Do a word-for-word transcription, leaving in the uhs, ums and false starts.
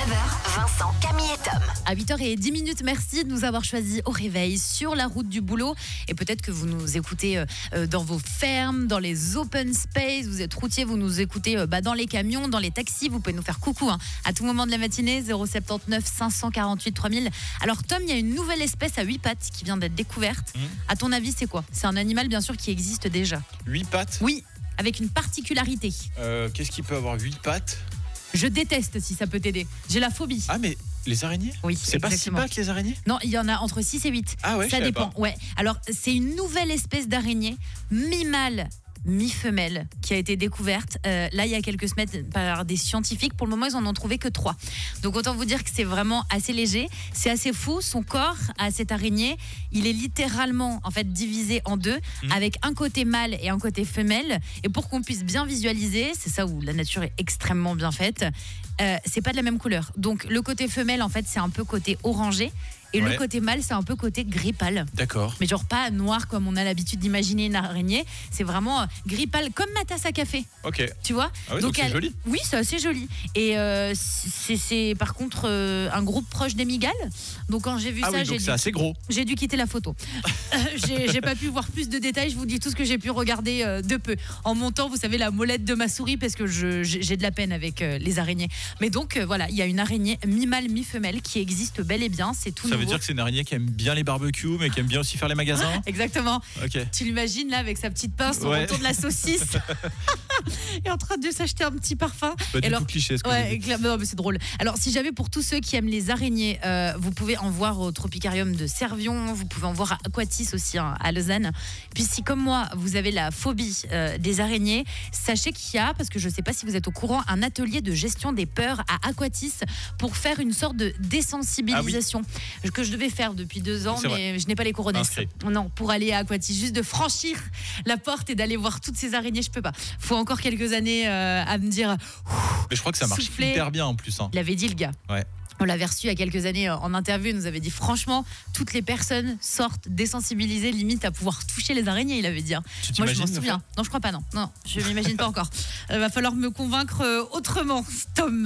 neuf heures, Vincent, Camille et Tom. À huit heures dix, merci de nous avoir choisis au réveil sur la route du boulot. Et peut-être que vous nous écoutez euh, dans vos fermes, dans les open space. Vous êtes routier, vous nous écoutez euh, bah, dans les camions, dans les taxis. Vous pouvez nous faire coucou hein, à tout moment de la matinée. zéro sept neuf cinq cent quarante-huit trois mille. Alors Tom, il y a une nouvelle espèce à huit pattes qui vient d'être découverte. Mmh. À ton avis, c'est quoi? C'est un animal bien sûr qui existe déjà. Huit pattes? Oui, avec une particularité. Euh, qu'est-ce qui peut avoir huit pattes? Je déteste si ça peut t'aider. J'ai la phobie. Ah mais les araignées? Oui, c'est pas six pattes les araignées? Non, il y en a entre six et huit. Ah ouais, ça je dépend. pas. Ouais. Alors, c'est une nouvelle espèce d'araignée, mi-mâle, mi-femelle, qui a été découverte euh, là il y a quelques semaines par des scientifiques. Pour le moment, ils en ont trouvé que trois. Donc autant vous dire que c'est vraiment assez léger. C'est assez fou. Son corps à cette araignée, il est littéralement en fait divisé en deux, mmh. avec un côté mâle et un côté femelle. Et pour qu'on puisse bien visualiser, c'est ça où la nature est extrêmement bien faite. Euh, c'est pas de la même couleur. Donc le côté femelle en fait c'est un peu côté orangé. Et ouais. le côté mâle, c'est un peu côté gris pâle. D'accord. Mais genre pas noir comme on a l'habitude d'imaginer une araignée. C'est vraiment gris pâle, comme ma tasse à café. Ok. Tu vois? Ah oui, donc, donc c'est elle... joli. Oui, c'est assez joli. Et euh, c'est, c'est par contre euh, un groupe proche des migales. Donc quand j'ai vu ah ça, oui, j'ai donc dû... c'est assez gros. J'ai dû quitter la photo. j'ai, j'ai pas pu voir plus de détails. Je vous dis tout ce que j'ai pu regarder euh, de peu. En montant, vous savez, la molette de ma souris parce que je, j'ai de la peine avec euh, les araignées. Mais donc euh, voilà, il y a une araignée mi-mâle, mi-femelle qui existe bel et bien. C'est tout ça nouveau. veut dire que c'est une araignée qui aime bien les barbecues, mais qui aime bien aussi faire les magasins. Exactement. Okay. Tu l'imagines là avec sa petite pince ouais. autour de la saucisse et en train de s'acheter un petit parfum. Pas et du alors, tout cliché ce que ouais, non, mais c'est drôle. Alors si jamais pour tous ceux qui aiment les araignées, euh, vous pouvez en voir au Tropicarium de Servion, vous pouvez en voir à Aquatis aussi hein, à Lausanne. Puis si comme moi vous avez la phobie euh, des araignées, sachez qu'il y a, parce que je ne sais pas si vous êtes au courant, un atelier de gestion des peurs à Aquatis pour faire une sorte de désensibilisation ah oui. que je devais faire depuis deux ans, c'est mais vrai. Je n'ai pas les couronnes. Non, pour aller à Aquatis, juste de franchir la porte et d'aller voir toutes ces araignées, je peux pas. Faut encore quelques années euh, à me dire. Mais je crois que ça marche souffler. Hyper bien en plus. Hein. Il avait dit le gars. Ouais. On l'avait reçu il y a quelques années en interview, il nous avait dit franchement, toutes les personnes sortent désensibilisées limite à pouvoir toucher les araignées, il avait dit. Tu Moi je m'en souviens. Non, je crois pas, non. Non, je m'imagine pas encore. Il va falloir me convaincre autrement, Tom.